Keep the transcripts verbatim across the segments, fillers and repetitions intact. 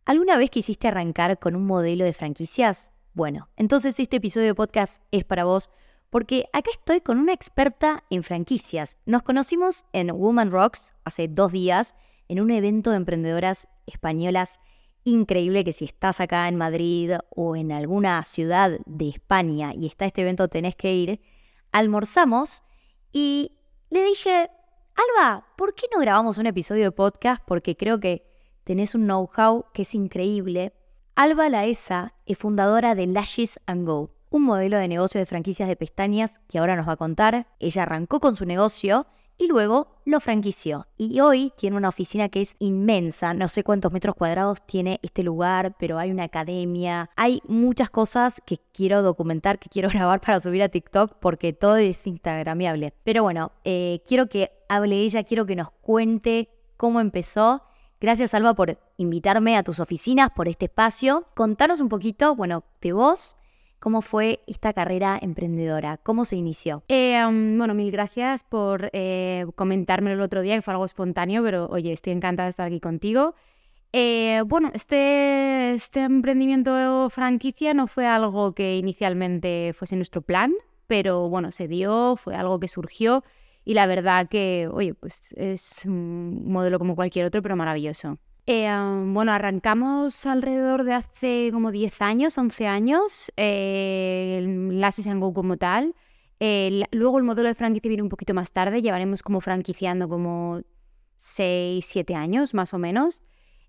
¿Alguna vez quisiste arrancar con un modelo de franquicias? Bueno, entonces este episodio de podcast es para vos porque acá estoy con una experta en franquicias. Nos conocimos en Woman Rocks hace dos días en un evento de emprendedoras españolas increíble que si estás acá en Madrid o en alguna ciudad de España y está este evento tenés que ir. Almorzamos y le dije, Alba, ¿por qué no grabamos un episodio de podcast? Porque creo que tenés un know-how que es increíble. Alba Laesa es fundadora de Lashes and Go, un modelo de negocio de franquicias de pestañas que ahora nos va a contar. Ella arrancó con su negocio y luego lo franquició. Y hoy tiene una oficina que es inmensa. No sé cuántos metros cuadrados tiene este lugar, pero hay una academia. Hay muchas cosas que quiero documentar, que quiero grabar para subir a TikTok porque todo es instagramiable. Pero bueno, eh, quiero que hable ella, quiero que nos cuente cómo empezó. Gracias, Alba, por invitarme a tus oficinas, por este espacio. Contanos un poquito, bueno, de vos, cómo fue esta carrera emprendedora, cómo se inició. Eh, um, bueno, mil gracias por eh, comentármelo el otro día, que fue algo espontáneo, pero oye, estoy encantada de estar aquí contigo. Eh, bueno, este, este emprendimiento franquicia no fue algo que inicialmente fuese nuestro plan, pero bueno, se dio, fue algo que surgió. Y la verdad que, oye, pues es un modelo como cualquier otro, pero maravilloso. Eh, um, bueno, arrancamos alrededor de hace como diez años, once años, eh, el Lashes and Go como tal. Eh, luego el modelo de franquicia viene un poquito más tarde, llevaremos como franquiciando como seis, siete años más o menos.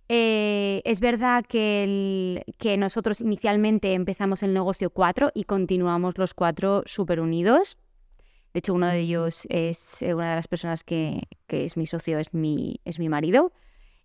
Eh, es verdad que, el, que nosotros inicialmente empezamos el negocio cuatro y continuamos los cuatro súper unidos. De hecho, uno de ellos es una de las personas que, que es mi socio, es mi, es mi marido.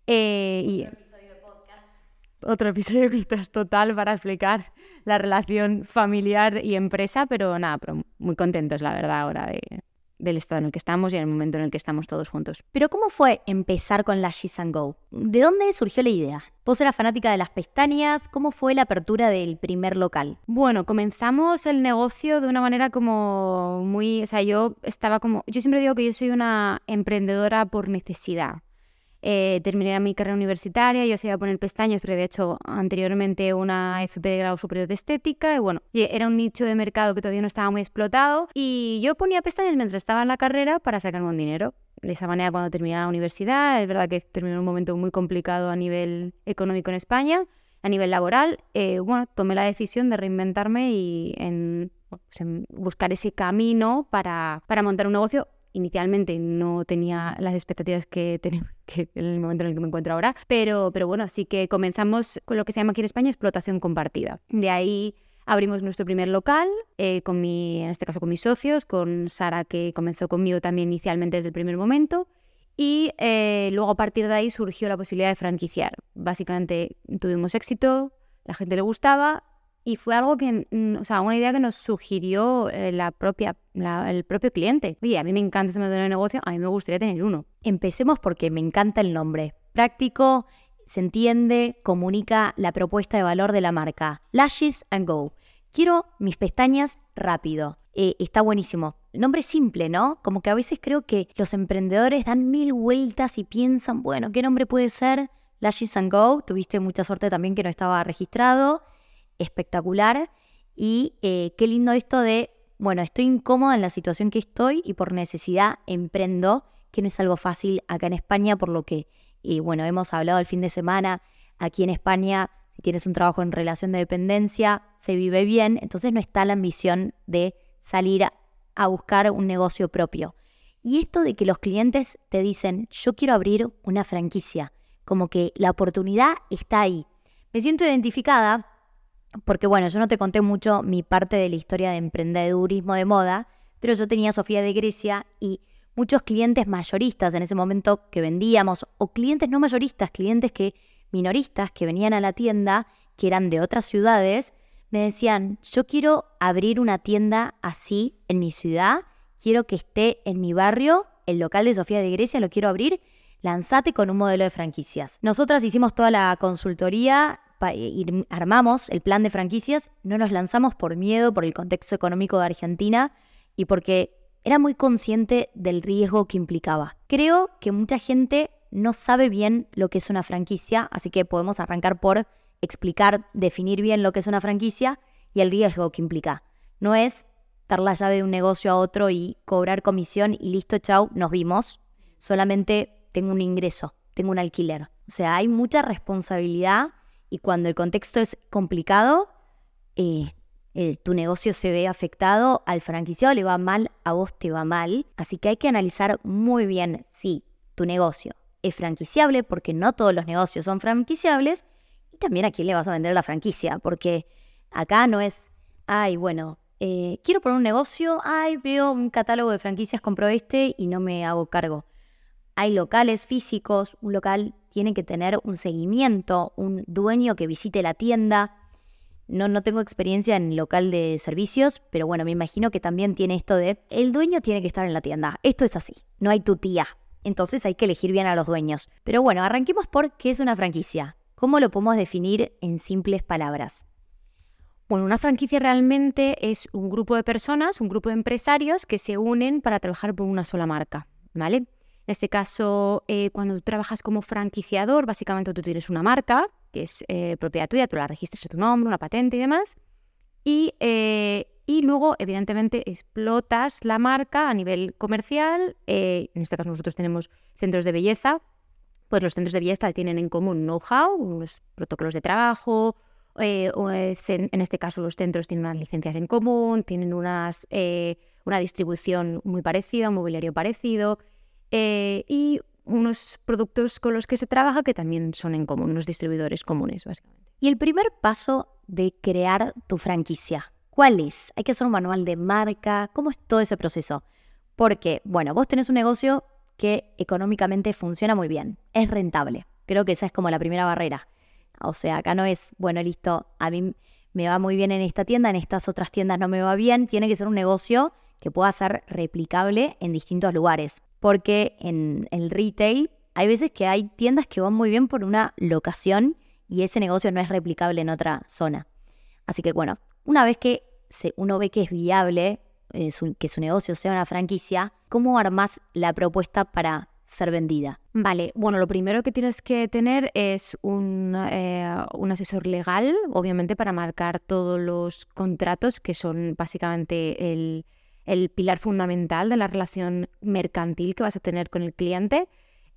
Eh, y otro episodio de podcast. Otro episodio de podcast total para explicar la relación familiar y empresa, pero nada, pero muy contentos, la verdad, ahora de, del estado en el que estamos y en el momento en el que estamos todos juntos. Pero ¿cómo fue empezar con Lashes and Go? ¿De dónde surgió la idea? ¿Vos eras fanática de las pestañas? ¿Cómo fue la apertura del primer local? Bueno, comenzamos el negocio de una manera como muy... O sea, yo estaba como... Yo siempre digo que yo soy una emprendedora por necesidad. Eh, terminé mi carrera universitaria, yo se iba a poner pestañas, pero había hecho anteriormente una F P de grado superior de estética y bueno, era un nicho de mercado que todavía no estaba muy explotado y yo ponía pestañas mientras estaba en la carrera para sacarme un dinero. De esa manera, cuando terminé la universidad, es verdad que terminé en un momento muy complicado a nivel económico en España, a nivel laboral, eh, bueno, tomé la decisión de reinventarme y en, pues en buscar ese camino para, para montar un negocio. Inicialmente no tenía las expectativas que tenía que en el momento en el que me encuentro ahora, pero, pero bueno, sí que comenzamos con lo que se llama aquí en España explotación compartida. De ahí abrimos nuestro primer local, eh, con mi, en este caso con mis socios, con Sara, que comenzó conmigo también inicialmente desde el primer momento, y eh, luego a partir de ahí surgió la posibilidad de franquiciar. Básicamente tuvimos éxito, la gente le gustaba, y fue algo que, o sea, una idea que nos sugirió la propia, la, el propio cliente. Oye, a mí me encanta ese modelo de negocio, a mí me gustaría tener uno. Empecemos porque me encanta el nombre. Práctico, se entiende, comunica la propuesta de valor de la marca. Lashes and Go. Quiero mis pestañas rápido. Eh, está buenísimo. El nombre es simple, ¿no? Como que a veces creo que los emprendedores dan mil vueltas y piensan, bueno, ¿qué nombre puede ser? Lashes and Go. Tuviste mucha suerte también que no estaba registrado. Espectacular y eh, qué lindo esto de, bueno, estoy incómoda en la situación que estoy y por necesidad emprendo, que no es algo fácil acá en España, por lo que, eh, bueno, hemos hablado el fin de semana, aquí en España, si tienes un trabajo en relación de dependencia, se vive bien, entonces no está la ambición de salir a, a buscar un negocio propio. Y esto de que los clientes te dicen, yo quiero abrir una franquicia, como que la oportunidad está ahí. Me siento identificada porque bueno, yo no te conté mucho mi parte de la historia de emprendedurismo de moda, pero yo tenía Sofía de Grecia y muchos clientes mayoristas en ese momento que vendíamos, o clientes no mayoristas, clientes que minoristas que venían a la tienda, que eran de otras ciudades, me decían, yo quiero abrir una tienda así en mi ciudad, quiero que esté en mi barrio, el local de Sofía de Grecia lo quiero abrir, lanzate con un modelo de franquicias. Nosotras hicimos toda la consultoría, armamos el plan de franquicias, no nos lanzamos por miedo, por el contexto económico de Argentina y porque era muy consciente del riesgo que implicaba. Creo que mucha gente no sabe bien lo que es una franquicia, así que podemos arrancar por explicar, definir bien lo que es una franquicia y el riesgo que implica. No es dar la llave de un negocio a otro y cobrar comisión y listo, chau, nos vimos. Solamente tengo un ingreso, tengo un alquiler. O sea, hay mucha responsabilidad y cuando el contexto es complicado, eh, eh, tu negocio se ve afectado, al franquiciado le va mal, a vos te va mal. Así que hay que analizar muy bien si tu negocio es franquiciable, porque no todos los negocios son franquiciables, y también a quién le vas a vender la franquicia, porque acá no es, ay, bueno, eh, quiero poner un negocio, ay, veo un catálogo de franquicias, compro este y no me hago cargo. Hay locales físicos, un local tiene que tener un seguimiento, un dueño que visite la tienda. No, no tengo experiencia en local de servicios, pero bueno, me imagino que también tiene esto de, el dueño tiene que estar en la tienda. Esto es así, no hay tu tía. Entonces hay que elegir bien a los dueños. Pero bueno, arranquemos por qué es una franquicia. ¿Cómo lo podemos definir en simples palabras? Bueno, una franquicia realmente es un grupo de personas, un grupo de empresarios que se unen para trabajar por una sola marca, ¿vale? En este caso, eh, cuando tú trabajas como franquiciador, básicamente tú tienes una marca que es eh, propiedad tuya, tú la registras a tu nombre, una patente y demás, y, eh, y luego, evidentemente, explotas la marca a nivel comercial. Eh, en este caso nosotros tenemos centros de belleza, pues los centros de belleza tienen en común know-how, unos protocolos de trabajo, eh, o es en, en este caso los centros tienen unas licencias en común, tienen unas, eh, una distribución muy parecida, un mobiliario parecido, eh, y unos productos con los que se trabaja que también son en común, unos distribuidores comunes, básicamente. Y el primer paso de crear tu franquicia, ¿cuál es? ¿Hay que hacer un manual de marca? ¿Cómo es todo ese proceso? Porque, bueno, vos tenés un negocio que económicamente funciona muy bien, es rentable. Creo que esa es como la primera barrera. O sea, acá no es, bueno, listo, a mí me va muy bien en esta tienda, en estas otras tiendas no me va bien. Tiene que ser un negocio que pueda ser replicable en distintos lugares. Porque en el retail hay veces que hay tiendas que van muy bien por una locación y ese negocio no es replicable en otra zona. Así que bueno, una vez que se, uno ve que es viable, eh, su, que su negocio sea una franquicia, ¿cómo armás la propuesta para ser vendida? Vale, bueno, lo primero que tienes que tener es un, eh, un asesor legal, obviamente para marcar todos los contratos que son básicamente el... el pilar fundamental de la relación mercantil que vas a tener con el cliente.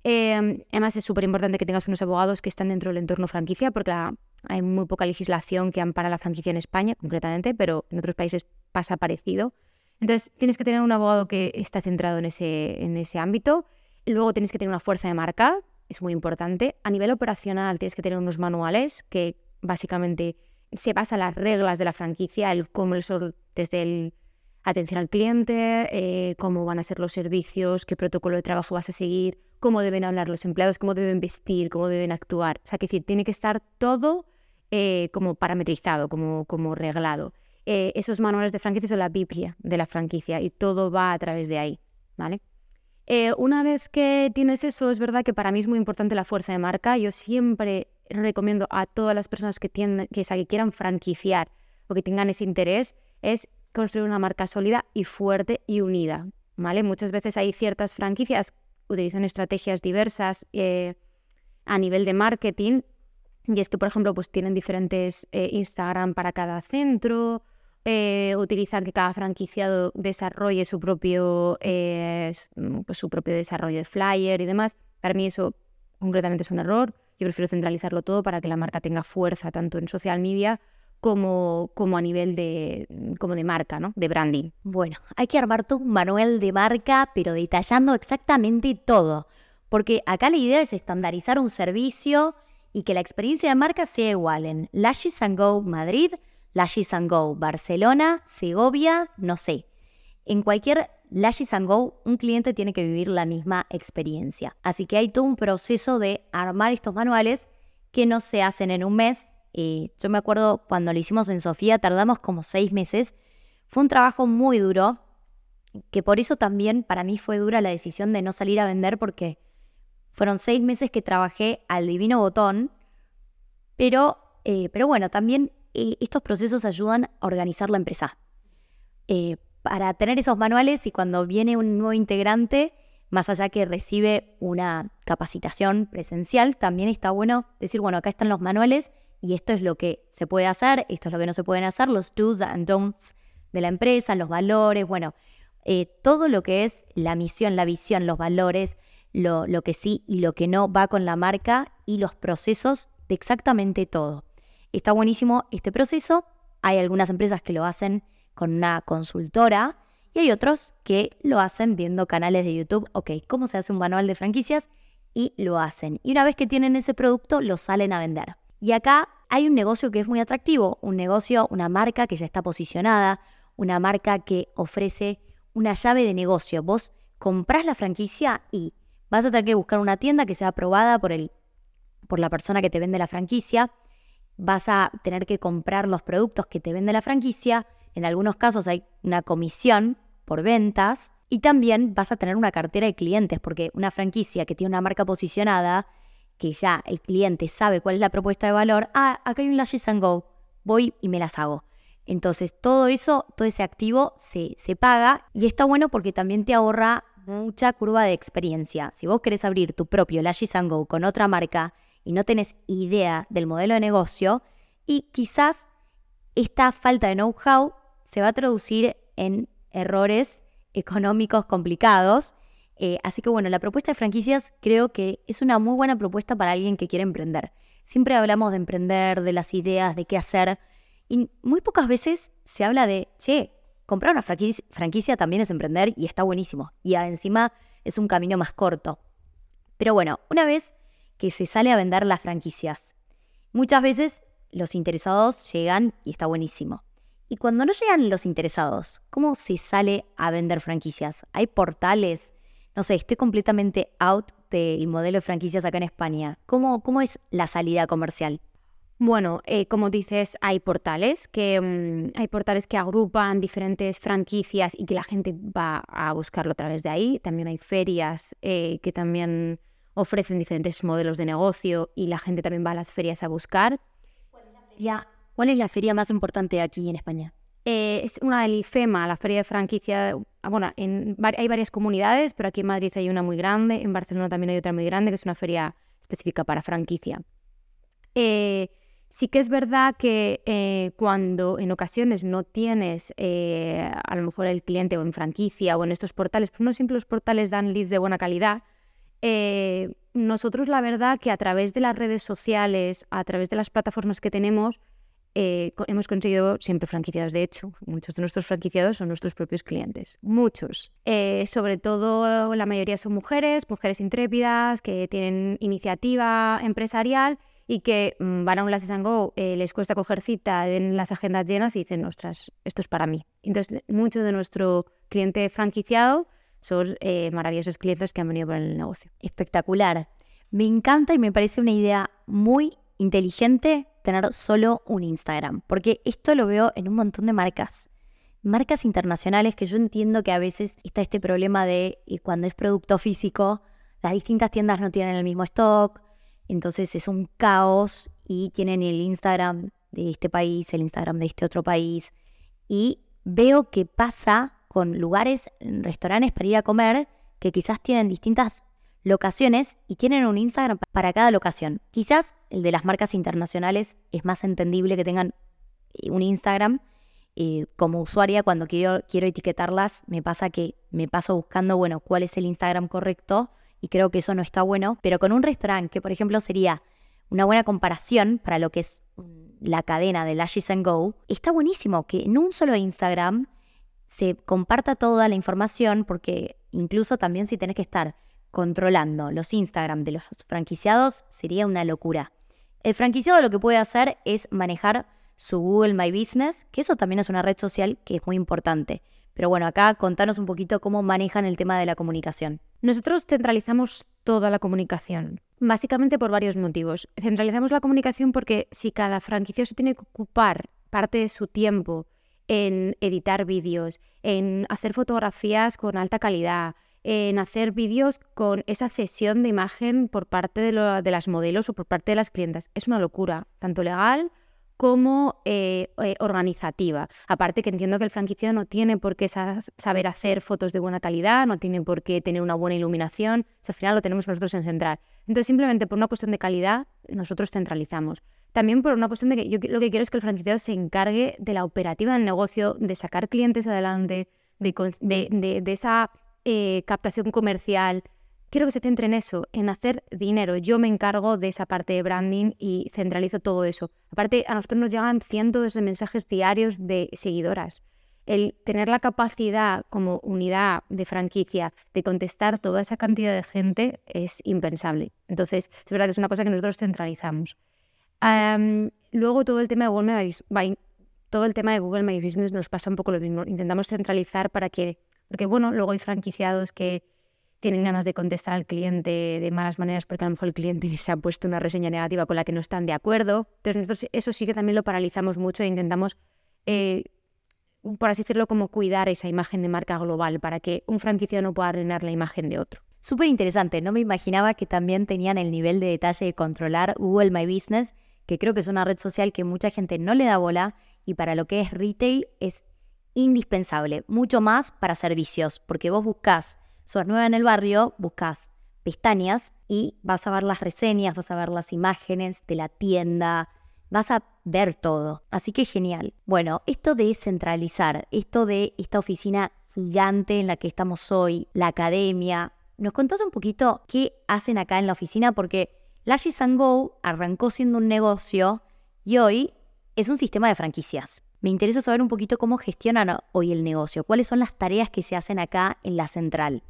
Eh, además, es súper importante que tengas unos abogados que estén dentro del entorno franquicia, porque la, hay muy poca legislación que ampara la franquicia en España, concretamente, pero en otros países pasa parecido. Entonces, tienes que tener un abogado que está centrado en ese, en ese ámbito. Y luego tienes que tener una fuerza de marca, es muy importante. A nivel operacional, tienes que tener unos manuales que básicamente se basan en las reglas de la franquicia, el cómo son desde el atención al cliente, eh, cómo van a ser los servicios, qué protocolo de trabajo vas a seguir, cómo deben hablar los empleados, cómo deben vestir, cómo deben actuar. O sea, que decir, tiene que estar todo eh, como parametrizado, como, como reglado. Eh, esos manuales de franquicia son la Biblia de la franquicia y todo va a través de ahí, ¿vale? Eh, una vez que tienes eso, es verdad que para mí es muy importante la fuerza de marca. Yo siempre recomiendo a todas las personas que, tienden, que, o sea, que quieran franquiciar o que tengan ese interés, es construir una marca sólida y fuerte y unida, ¿vale? Muchas veces hay ciertas franquicias que utilizan estrategias diversas eh, a nivel de marketing, y es que, por ejemplo, pues tienen diferentes eh, Instagram para cada centro, eh, utilizan que cada franquiciado desarrolle su propio, eh, pues su propio desarrollo de flyer y demás. Para mí eso concretamente es un error. Yo prefiero centralizarlo todo para que la marca tenga fuerza tanto en social media Como, como a nivel de, como de marca, ¿no? De branding. Bueno, hay que armar todo un manual de marca, pero detallando exactamente todo. Porque acá la idea es estandarizar un servicio y que la experiencia de marca sea igual en Lashes and Go Madrid, Lashes and Go Barcelona, Segovia, no sé. En cualquier Lashes and Go, un cliente tiene que vivir la misma experiencia. Así que hay todo un proceso de armar estos manuales que no se hacen en un mes. Eh, yo me acuerdo cuando lo hicimos en Sofía, tardamos como seis meses. Fue un trabajo muy duro, que por eso también para mí fue dura la decisión de no salir a vender, porque fueron seis meses que trabajé al divino botón. Pero, eh, pero bueno, también eh, estos procesos ayudan a organizar la empresa. Eh, para tener esos manuales y cuando viene un nuevo integrante, más allá que recibe una capacitación presencial, también está bueno decir, bueno, acá están los manuales y esto es lo que se puede hacer, esto es lo que no se pueden hacer, los do's and don'ts de la empresa, los valores, bueno, eh, todo lo que es la misión, la visión, los valores, lo, lo que sí y lo que no va con la marca y los procesos de exactamente todo. Está buenísimo este proceso. Hay algunas empresas que lo hacen con una consultora y hay otros que lo hacen viendo canales de YouTube. Ok, ¿cómo se hace un manual de franquicias? Y lo hacen. Y una vez que tienen ese producto, lo salen a vender. Y acá hay un negocio que es muy atractivo, un negocio, una marca que ya está posicionada, una marca que ofrece una llave de negocio. Vos comprás la franquicia y vas a tener que buscar una tienda que sea aprobada por, el, por la persona que te vende la franquicia. Vas a tener que comprar los productos que te vende la franquicia. En algunos casos hay una comisión por ventas. Y también vas a tener una cartera de clientes, porque una franquicia que tiene una marca posicionada, que ya el cliente sabe cuál es la propuesta de valor, ah, acá hay un Lashes and Go, voy y me las hago. Entonces todo eso, todo ese activo se, se paga y está bueno porque también te ahorra mucha curva de experiencia. Si vos querés abrir tu propio Lashes and Go con otra marca y no tenés idea del modelo de negocio, y quizás esta falta de know-how se va a traducir en errores económicos complicados. Eh, así que bueno, la propuesta de franquicias creo que es una muy buena propuesta para alguien que quiere emprender. Siempre hablamos de emprender, de las ideas, de qué hacer, y muy pocas veces se habla de, che, comprar una franquicia, franquicia también es emprender y está buenísimo. Y encima es un camino más corto. Pero bueno, una vez que se sale a vender las franquicias, muchas veces los interesados llegan y está buenísimo. Y cuando no llegan los interesados, ¿cómo se sale a vender franquicias? ¿Hay portales? No sé, estoy completamente out del modelo de franquicias acá en España. ¿Cómo, cómo es la salida comercial? Bueno, eh, como dices, hay portales que um, hay portales que agrupan diferentes franquicias y que la gente va a buscarlo a través de ahí. También hay ferias eh, que también ofrecen diferentes modelos de negocio y la gente también va a las ferias a buscar. ¿Cuál es la feria, ¿cuál es la feria más importante aquí en España? Eh, es una del IFEMA, la feria de franquicia. Bueno, en, hay varias comunidades, pero aquí en Madrid hay una muy grande, en Barcelona también hay otra muy grande, que es una feria específica para franquicia. Eh, sí que es verdad que eh, cuando en ocasiones no tienes eh, a lo mejor el cliente o en franquicia o en estos portales, pues no siempre los portales dan leads de buena calidad. Eh, nosotros la verdad que a través de las redes sociales, a través de las plataformas que tenemos, Eh, hemos conseguido siempre franquiciados. De hecho, muchos de nuestros franquiciados son nuestros propios clientes. Muchos. Eh, sobre todo, la mayoría son mujeres, mujeres intrépidas, que tienen iniciativa empresarial y que mmm, van a un Lashes and Go, eh, les cuesta coger cita, en las agendas llenas y dicen, ostras, esto es para mí. Entonces, mucho de nuestro cliente franquiciado son eh, maravillosos clientes que han venido por el negocio. Espectacular. Me encanta y me parece una idea muy inteligente tener solo un Instagram, porque esto lo veo en un montón de marcas, marcas internacionales, que yo entiendo que a veces está este problema de y cuando es producto físico, las distintas tiendas no tienen el mismo stock, entonces es un caos y tienen el Instagram de este país, el Instagram de este otro país, y veo que pasa con lugares, restaurantes para ir a comer, que quizás tienen distintas locaciones y tienen un Instagram para cada locación. Quizás el de las marcas internacionales es más entendible que tengan un Instagram. Eh, como usuaria, cuando quiero, quiero etiquetarlas, me pasa que me paso buscando, bueno, cuál es el Instagram correcto, y creo que eso no está bueno. Pero con un restaurante, que por ejemplo sería una buena comparación para lo que es la cadena de Lashes and Go, está buenísimo que en un solo Instagram se comparta toda la información, porque incluso también si tenés que estar controlando los Instagram de los franquiciados sería una locura. El franquiciado lo que puede hacer es manejar su Google My Business, que eso también es una red social que es muy importante. Pero bueno, acá contanos un poquito cómo manejan el tema de la comunicación. Nosotros centralizamos toda la comunicación, básicamente por varios motivos. Centralizamos la comunicación porque si cada franquiciado tiene que ocupar parte de su tiempo en editar vídeos, en hacer fotografías con alta calidad, en hacer vídeos con esa cesión de imagen por parte de, lo, de las modelos o por parte de las clientas. Es una locura, tanto legal como eh, eh, organizativa. Aparte que entiendo que el franquiciado no tiene por qué sa- saber hacer fotos de buena calidad, no tiene por qué tener una buena iluminación, o sea, al final lo tenemos nosotros en central. Entonces, simplemente por una cuestión de calidad, nosotros centralizamos. También por una cuestión de que yo lo que quiero es que el franquiciado se encargue de la operativa del negocio, de sacar clientes adelante, de, de, de, de esa eh, captación comercial. Quiero que se centre en eso, en hacer dinero. Yo me encargo de esa parte de branding y centralizo todo eso. Aparte, a nosotros nos llegan cientos de mensajes diarios de seguidoras. El tener la capacidad como unidad de franquicia de contestar toda esa cantidad de gente es impensable. Entonces, es verdad que es una cosa que nosotros centralizamos. Um, luego, todo el tema de Google My, todo el tema de Google My Business nos pasa un poco lo mismo. Intentamos centralizar para que... Porque, bueno, luego hay franquiciados que tienen ganas de contestar al cliente de malas maneras porque a lo mejor el cliente les ha puesto una reseña negativa con la que no están de acuerdo. Entonces nosotros eso sí que también lo paralizamos mucho e intentamos, eh, por así decirlo, como cuidar esa imagen de marca global para que un franquiciado no pueda arruinar la imagen de otro. Súper interesante, no me imaginaba que también tenían el nivel de detalle de controlar Google My Business, que creo que es una red social que mucha gente no le da bola y para lo que es retail es indispensable, mucho más para servicios, porque vos buscás sos nueva en el barrio, buscas pestañas y vas a ver las reseñas, vas a ver las imágenes de la tienda, vas a ver todo. Así que genial. Bueno, esto de centralizar, esto de esta oficina gigante en la que estamos hoy, la academia, ¿nos contás un poquito qué hacen acá en la oficina? Porque Lashes and Go arrancó siendo un negocio y hoy es un sistema de franquicias. Me interesa saber un poquito cómo gestionan hoy el negocio, cuáles son las tareas que se hacen acá en la central.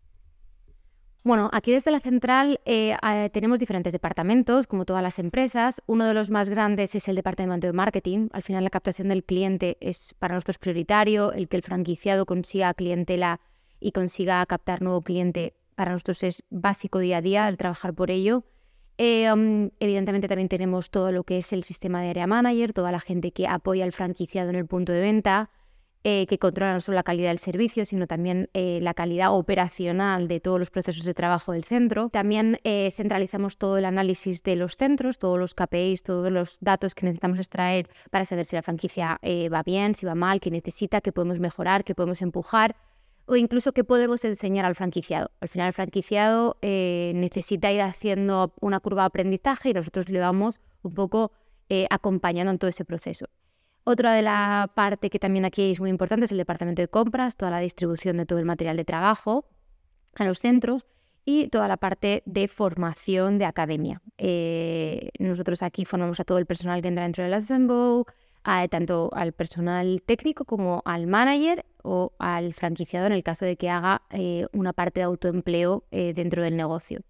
Bueno, aquí desde la central eh, eh, tenemos diferentes departamentos, como todas las empresas. Uno de los más grandes es el departamento de marketing. Al final la captación del cliente es para nosotros prioritario. El que el franquiciado consiga clientela y consiga captar nuevo cliente para nosotros es básico día a día, el trabajar por ello. Eh, um, evidentemente también tenemos todo lo que es el sistema de Area Manager, toda la gente que apoya al franquiciado en el punto de venta, Eh, que controla no solo la calidad del servicio, sino también eh, la calidad operacional de todos los procesos de trabajo del centro. También eh, centralizamos todo el análisis de los centros, todos los K P Is, todos los datos que necesitamos extraer para saber si la franquicia eh, va bien, si va mal, qué necesita, qué podemos mejorar, qué podemos empujar o incluso qué podemos enseñar al franquiciado. Al final el franquiciado eh, necesita ir haciendo una curva de aprendizaje y nosotros le vamos un poco eh, acompañando en todo ese proceso. Otra de la parte que también aquí es muy importante es el departamento de compras, toda la distribución de todo el material de trabajo a los centros y toda la parte de formación de academia. Eh, nosotros aquí formamos a todo el personal que entra dentro de Lashes and Go, a, tanto al personal técnico como al manager o al franquiciado en el caso de que haga eh, una parte de autoempleo eh, dentro del negocio.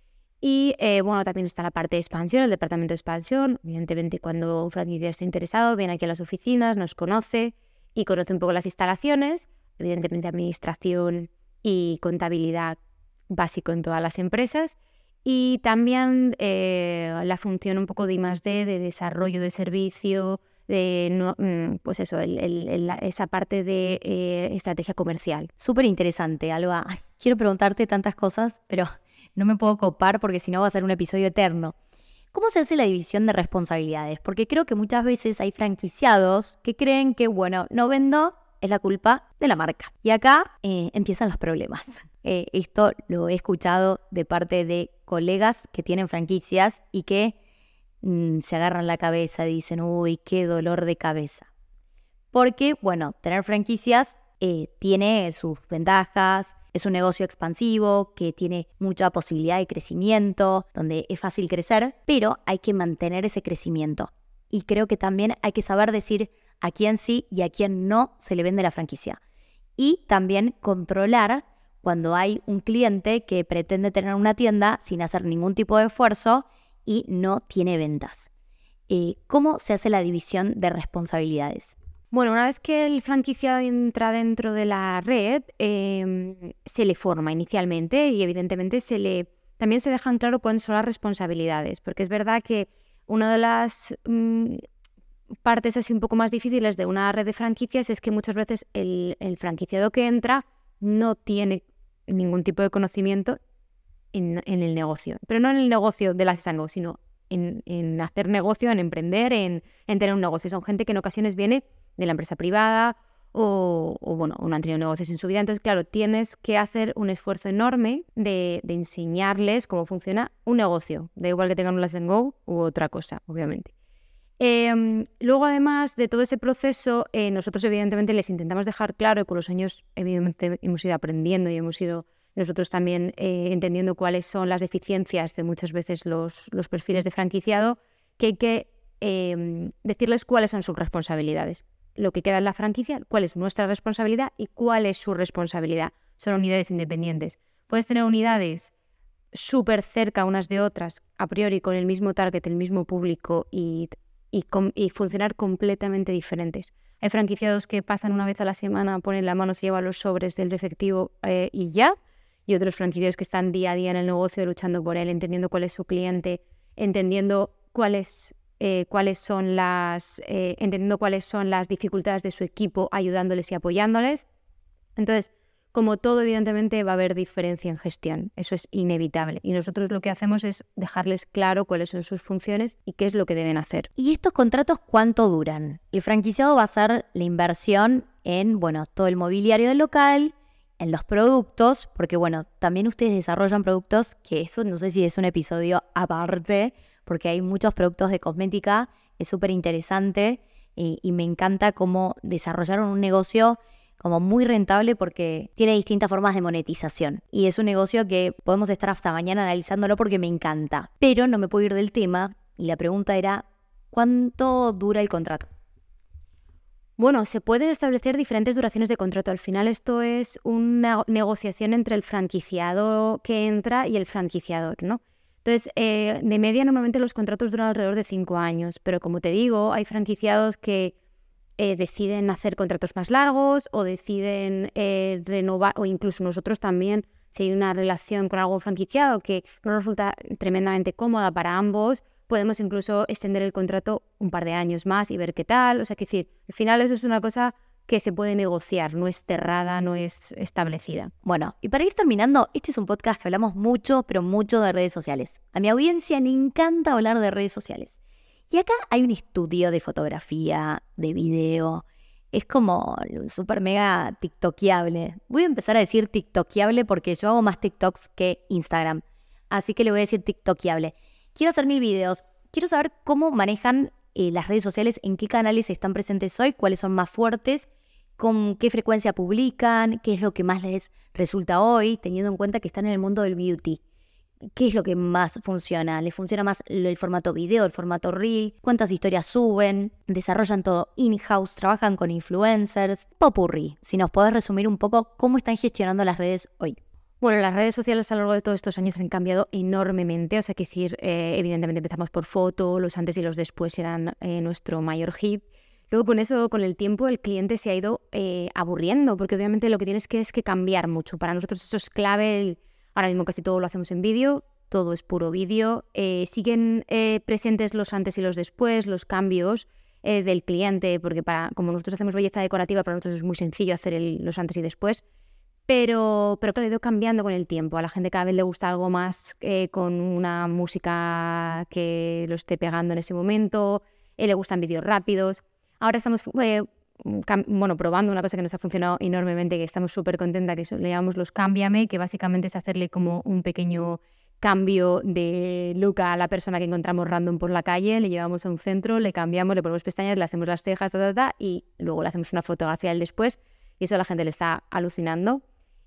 Y eh, bueno, también está la parte de expansión, el departamento de expansión. Evidentemente, cuando un franquiciado está interesado, viene aquí a las oficinas, nos conoce y conoce un poco las instalaciones. Evidentemente, administración y contabilidad básico en todas las empresas. Y también eh, la función un poco de I más D, de desarrollo de servicio, de no, pues eso, el, el, el, esa parte de eh, estrategia comercial. Súper interesante, Alba. Quiero preguntarte tantas cosas, pero no me puedo copar porque si no va a ser un episodio eterno. ¿Cómo se hace la división de responsabilidades? Porque creo que muchas veces hay franquiciados que creen que, bueno, no vendo, es la culpa de la marca. Y acá eh, empiezan los problemas. Eh, esto lo he escuchado de parte de colegas que tienen franquicias y que mmm, se agarran la cabeza y dicen, uy, qué dolor de cabeza. Porque, bueno, tener franquicias eh, tiene sus ventajas. Es un negocio expansivo que tiene mucha posibilidad de crecimiento, donde es fácil crecer, pero hay que mantener ese crecimiento. Y creo que también hay que saber decir a quién sí y a quién no se le vende la franquicia. Y también controlar cuando hay un cliente que pretende tener una tienda sin hacer ningún tipo de esfuerzo y no tiene ventas. Eh, ¿Cómo se hace la división de responsabilidades? Bueno, una vez que el franquiciado entra dentro de la red, eh, se le forma inicialmente y evidentemente se le, también se dejan claro cuáles son las responsabilidades, porque es verdad que una de las mmm, partes así un poco más difíciles de una red de franquicias es que muchas veces el, el franquiciado que entra no tiene ningún tipo de conocimiento en, en el negocio, pero no en el negocio de Lashes and Go, sino en, en hacer negocio, en emprender, en, en tener un negocio. Son gente que en ocasiones viene de la empresa privada o, o bueno, no han tenido negocios en su vida. Entonces, claro, tienes que hacer un esfuerzo enorme de, de enseñarles cómo funciona un negocio. Da igual que tengan un Let's Go u otra cosa, obviamente. Eh, luego, además de todo ese proceso, eh, nosotros evidentemente les intentamos dejar claro, y con los años evidentemente hemos ido aprendiendo y hemos ido nosotros también eh, entendiendo cuáles son las deficiencias de muchas veces los, los perfiles de franquiciado, que hay que eh, decirles cuáles son sus responsabilidades. Lo que queda en la franquicia, cuál es nuestra responsabilidad y cuál es su responsabilidad. Son unidades independientes. Puedes tener unidades súper cerca unas de otras, a priori con el mismo target, el mismo público y, y, com- y funcionar completamente diferentes. Hay franquiciados que pasan una vez a la semana, ponen la mano, se llevan los sobres del efectivo eh, y ya. Y otros franquiciados que están día a día en el negocio luchando por él, entendiendo cuál es su cliente, entendiendo cuáles, eh, cuáles son las, eh, entendiendo cuáles son las dificultades de su equipo, ayudándoles y apoyándoles. Entonces, como todo, evidentemente va a haber diferencia en gestión, eso es inevitable. Y nosotros lo que hacemos es dejarles claro cuáles son sus funciones y qué es lo que deben hacer. ¿Y estos contratos cuánto duran? El franquiciado va a hacer la inversión en, bueno, todo el mobiliario del local, en los productos, porque bueno, también ustedes desarrollan productos, que eso no sé si es un episodio aparte, porque hay muchos productos de cosmética, es súper interesante y, y me encanta cómo desarrollaron un negocio como muy rentable porque tiene distintas formas de monetización. Y es un negocio que podemos estar hasta mañana analizándolo porque me encanta. Pero no me puedo ir del tema y la pregunta era, ¿cuánto dura el contrato? Bueno, se pueden establecer diferentes duraciones de contrato. Al final esto es una negociación entre el franquiciado que entra y el franquiciador, ¿no? Entonces, eh, de media normalmente los contratos duran alrededor de cinco años, pero como te digo, hay franquiciados que eh, deciden hacer contratos más largos o deciden eh, renovar, o incluso nosotros también, si hay una relación con algún franquiciado que no resulta tremendamente cómoda para ambos, podemos incluso extender el contrato un par de años más y ver qué tal. O sea, que decir, al final eso es una cosa que se puede negociar, no es cerrada, no es establecida. Bueno, y para ir terminando, este es un podcast que hablamos mucho, pero mucho de redes sociales. A mi audiencia le encanta hablar de redes sociales. Y acá hay un estudio de fotografía, de video. Es como súper mega tiktokeable. Voy a empezar a decir tiktokeable porque yo hago más TikToks que Instagram. Así que le voy a decir tiktokeable. Quiero hacer mil videos. Quiero saber cómo manejan eh, las redes sociales, en qué canales están presentes hoy, cuáles son más fuertes, con qué frecuencia publican, qué es lo que más les resulta hoy, teniendo en cuenta que están en el mundo del beauty. ¿Qué es lo que más funciona? ¿Les funciona más el formato video, el formato reel? ¿Cuántas historias suben? ¿Desarrollan todo in-house? ¿Trabajan con influencers? Popurrí, si nos podés resumir un poco cómo están gestionando las redes hoy. Bueno, las redes sociales a lo largo de todos estos años han cambiado enormemente. O sea, que decir, eh, evidentemente empezamos por foto, los antes y los después eran eh, nuestro mayor hit. Luego con eso, con el tiempo, el cliente se ha ido eh, aburriendo, porque obviamente lo que tienes que es que cambiar mucho. Para nosotros eso es clave. El, ahora mismo casi todo lo hacemos en vídeo, todo es puro vídeo. Eh, siguen eh, presentes los antes y los después, los cambios eh, del cliente, porque para como nosotros hacemos belleza decorativa, para nosotros es muy sencillo hacer el, los antes y después. Pero, pero claro, ha ido cambiando con el tiempo. A la gente cada vez le gusta algo más eh, con una música que lo esté pegando en ese momento, eh, le gustan vídeos rápidos. Ahora estamos eh, cam- bueno, probando una cosa que nos ha funcionado enormemente, que estamos súper contentas, que le llamamos los Cámbiame, que básicamente es hacerle como un pequeño cambio de look a la persona que encontramos random por la calle, le llevamos a un centro, le cambiamos, le ponemos pestañas, le hacemos las cejas, ta, ta, ta, y luego le hacemos una fotografía del después, y eso a la gente le está alucinando.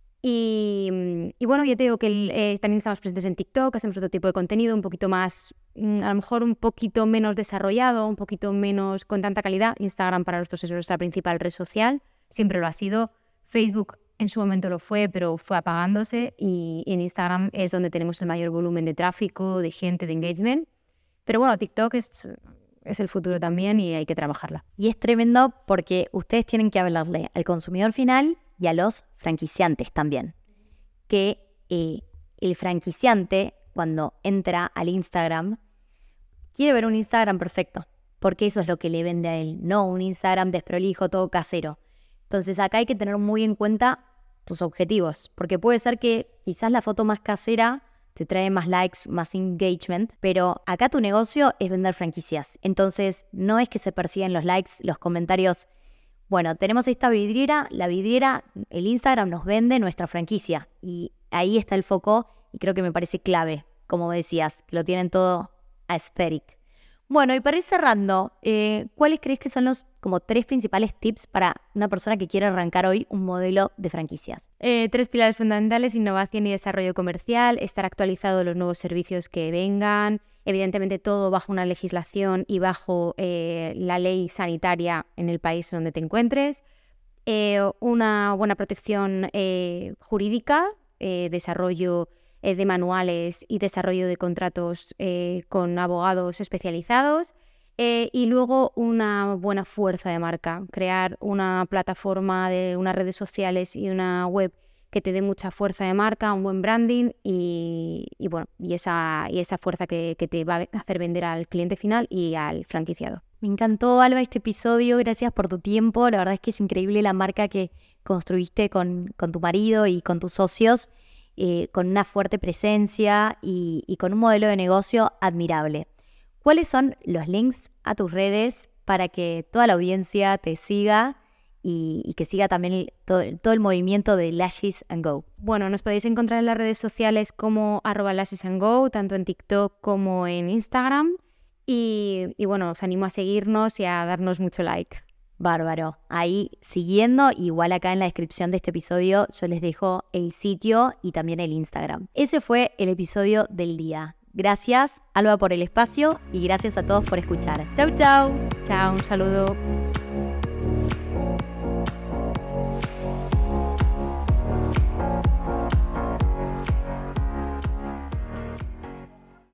Y, y bueno, ya te digo que el, eh, también estamos presentes en TikTok, hacemos otro tipo de contenido un poquito más, a lo mejor un poquito menos desarrollado, un poquito menos con tanta calidad. Instagram para nosotros es nuestra principal red social, siempre lo ha sido. Facebook en su momento lo fue, pero fue apagándose, y en Instagram es donde tenemos el mayor volumen de tráfico, de gente, de engagement. Pero bueno, TikTok es, es el futuro también y hay que trabajarla. Y es tremendo porque ustedes tienen que hablarle al consumidor final y a los franquiciantes también. Que eh, el franquiciante, cuando entra al Instagram, quiere ver un Instagram perfecto, porque eso es lo que le vende a él, no un Instagram desprolijo, todo casero. Entonces acá hay que tener muy en cuenta tus objetivos, porque puede ser que quizás la foto más casera te trae más likes, más engagement, pero acá tu negocio es vender franquicias. Entonces, no es que se persiguen los likes, los comentarios. Bueno, tenemos esta vidriera, la vidriera, el Instagram nos vende nuestra franquicia y ahí está el foco y creo que me parece clave, como decías, que lo tienen todo aesthetic. Bueno, y para ir cerrando, eh, ¿cuáles crees que son los como tres principales tips para una persona que quiere arrancar hoy un modelo de franquicias? Eh, tres pilares fundamentales: innovación y desarrollo comercial, estar actualizado de los nuevos servicios que vengan, evidentemente todo bajo una legislación y bajo eh, la ley sanitaria en el país donde te encuentres, eh, una buena protección eh, jurídica, eh, desarrollo de manuales y desarrollo de contratos eh, con abogados especializados eh, y luego una buena fuerza de marca, crear una plataforma de unas redes sociales y una web que te dé mucha fuerza de marca, un buen branding y, y, bueno, y, esa, y esa fuerza que, que te va a hacer vender al cliente final y al franquiciado. Me encantó, Alba, este episodio. Gracias por tu tiempo. La verdad es que es increíble la marca que construiste con, con tu marido y con tus socios. Eh, con una fuerte presencia y, y con un modelo de negocio admirable. ¿Cuáles son los links a tus redes para que toda la audiencia te siga y, y que siga también el, todo, todo el movimiento de Lashes and Go? Bueno, nos podéis encontrar en las redes sociales como arroba Lashes and Go, tanto en TikTok como en Instagram. Y, y bueno, os animo a seguirnos y a darnos mucho like. Bárbaro. Ahí siguiendo, igual acá en la descripción de este episodio yo les dejo el sitio y también el Instagram. Ese fue el episodio del día. Gracias, Alba, por el espacio y gracias a todos por escuchar. Chau, chau. Chao, un saludo.